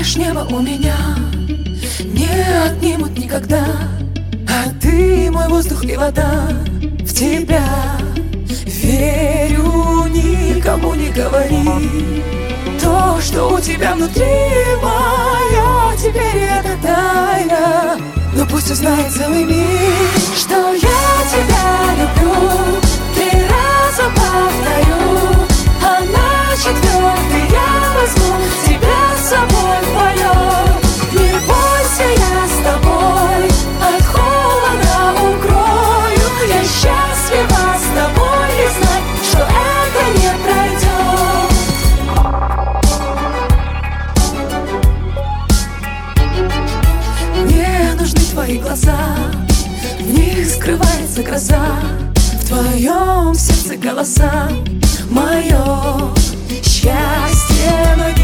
Знаешь, небо у меня не отнимут никогда, а ты мой воздух и вода. В тебя верю, никому не говори. То, что у тебя внутри, мое, теперь это тайна. Но пусть узнает целый мир, что я тебя люблю. 3 раза повторю, а на 4-й я возьму тебя с собой в полет. Не бойся, я с тобой, от холода укрою. Я счастлива с тобой и знать, что это не пройдет. Мне нужны твои глаза, в них скрывается гроза. В твоем сердце голоса, мое счастье, но